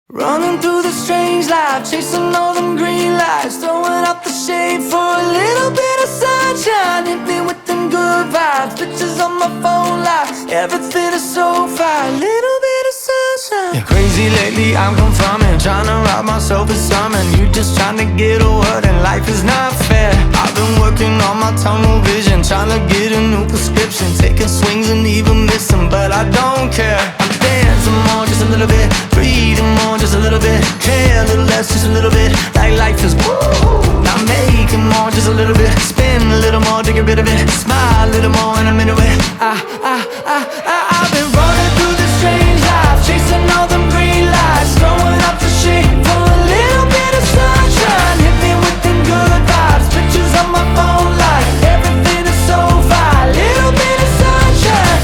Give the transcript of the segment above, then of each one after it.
Running through the strange life, chasing all them green lights, throwing up the shade for a little bit of sunshine. Hit me with them good vibes, pictures on my phone lights, everything is so fine, little bit of sunshine. You're crazy lately, I'm confirming, trying to rob myself of something. You just trying to get a word and life is not fair. I've been working on my tunnel vision, trying to get a new prescription, taking swings and even missing, but I don't care. I'm dancing more, just a little bit, breathing more, just a little bit, care a little less, just a little bit, like life is woo. Not making more, just a little bit, spin a little more to get rid of it, smile a little more and I'm into it. I've been running through this strange life, chasing all them green lights, throwing up the shade for a little bit of sunshine. Hit me with them good vibes, pictures on my phone light, everything is so fine, little bit of sunshine.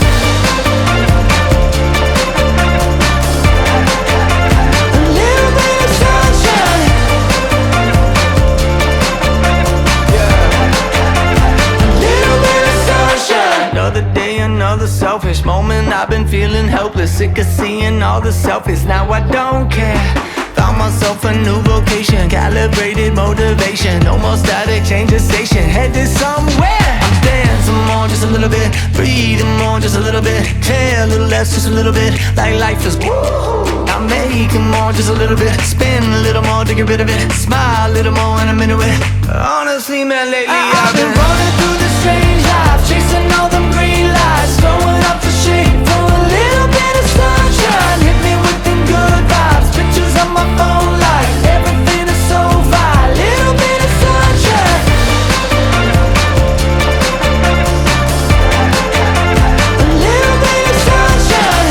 Another day, another selfish moment. I've been feeling helpless, sick of seeing all the selfies. Now I don't care. Found myself a new vocation, calibrated motivation. No more static, change the station, headed somewhere. I'm dancing more, just a little bit, breathing more, just a little bit, care a little less, just a little bit, like life is woo. I'm making more, just a little bit, spin a little more to get rid of it, smile a little more and I'm into it. Honestly, man, lately I've been running through this strange life, chasing all them green lights, throwing up the shade for a little bit of sunshine. Hit me with them good vibes, pictures on my phone light, everything is so fine, little bit of sunshine. A little bit of sunshine.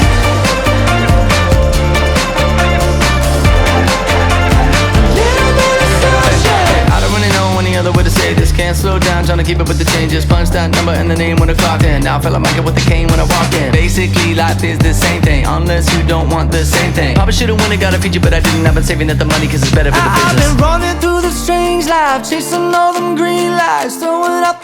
A little bit of sunshine. I don't really know any other way to say this. Can't slow down, trying to keep up with the changes. Punch that number and the name when I clocked in. Now I feel like Michael with the cane when I walk in. Basically, life is the same thing, unless you don't want the same thing. Probably should've won it, got a feature, but I didn't. I've been saving up the money cause it's better for the business. I've been running through the strange life, chasing all them green lights, throwing up